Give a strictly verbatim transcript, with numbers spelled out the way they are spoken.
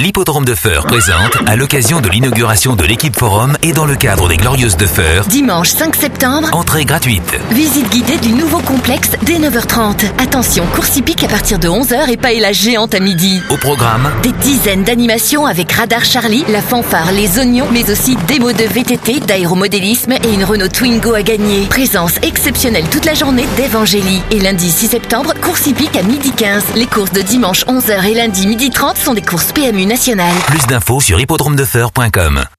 l'Hippodrome de Feur présente, à l'occasion de l'inauguration de l'équipe Forum et dans le cadre des Glorieuses de Feur, dimanche cinq septembre, entrée gratuite. Visite guidée du nouveau complexe dès neuf heures trente. Attention, course hippique à partir de onze heures et paella géante à midi. Au programme, des dizaines d'animations avec Radar Charlie, la fanfare, les oignons, mais aussi des mots de V T T, d'aéromodélisme et une Renault Twingo à gagner. Présence exceptionnelle toute la journée d'Evangélie. Et lundi six septembre, course hippique à midi quinze. Les courses de dimanche onze heures et lundi midi trente sont des courses P M U nationales. Plus d'infos sur hippodrome de feur point com.